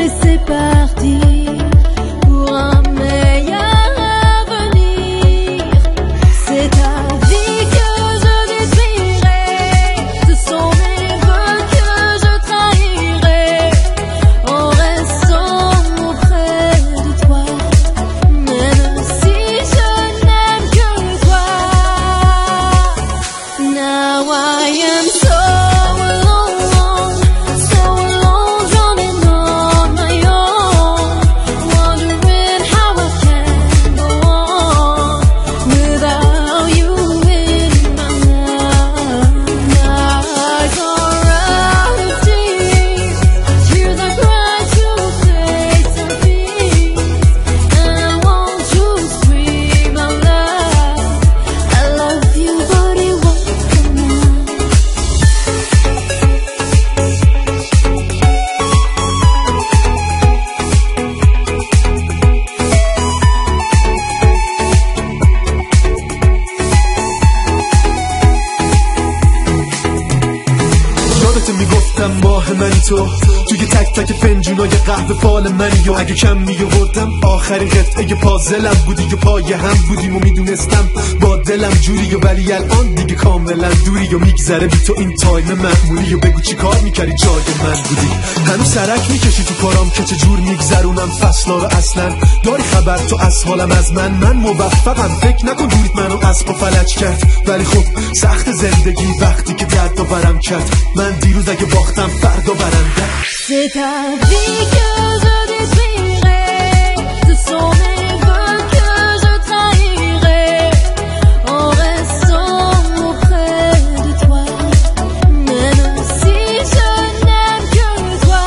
et c'est parti pour un meilleur avenir. C'est ta vie que je détruirai, ce sont mes vœux que je trahirai en restant auprès de toi, même si je n'aime que toi. Now I am so میگفتم ماه منی تو توی تک تک فنجونای قهوه فال منی و اگه کم میوردم آخرین قطعه پازلم بودی و پای هم بودیم و میدونستم با دلم جوری و ولی الان دیگه کاملا دوری و میگذره بی تو این تایم معمولی و بگو چی کار میکردی جای من بودی. هنوز سرک میکشی تو کارام که چجور میگذرونم فصلا رو اصلا داری خبر تو از حالم از من موفقم فکر نکن دوریت منو اسب و فلج کرد ولی خب سخت زندگی وقتی که درد و برم کرد من دیروز اگه باختم فردا برنده. C'est ta vie que je détruirai, ce sont mes vœux que je trahirai en restant auprès de toi, même si je n'aime que toi.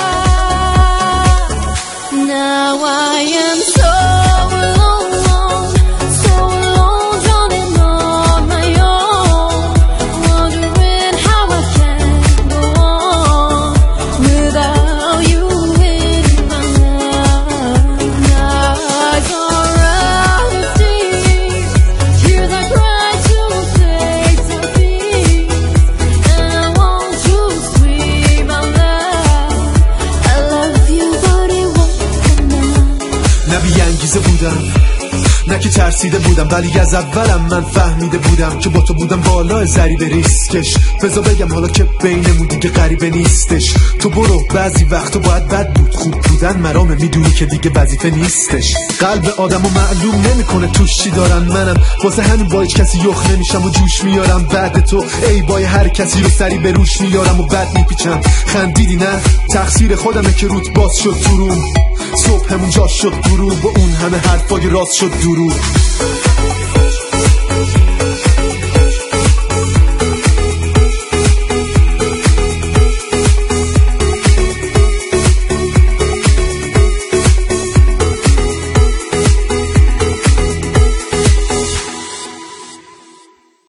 Now I am so alone, j'en ai on my own, wondering how I can go on without you in my life. Eyes are out of tears, tears I cry to take some peace, and I want to scream out loud, I love you but it won't come out. نه بی‌انگیزه بودم نه که ترسیده بودم ولی از اولم من فهمیده بودم که با تو بودم بالا ضریب ریسکش. بذار بگم حالا که بینمون دیگه غریبه نیستش. تو برو بعضی وقتا باید بد بود خوب بودن مرامه میدونی که دیگه وظیفه نیستش. قلب آدمو معلوم نمیکنه توش چی دارم منم واسه همین با هیچ کسی یخ نمیشم و جوش میارم بعد تو ای بای هر کسی رو سری به روش میارم و بد میپیچم. خندیدی نه تقصیر خودمه که روت باز شد تو روم صبح همون جا شد غروب و اون همه حرفای راست شد دروغ.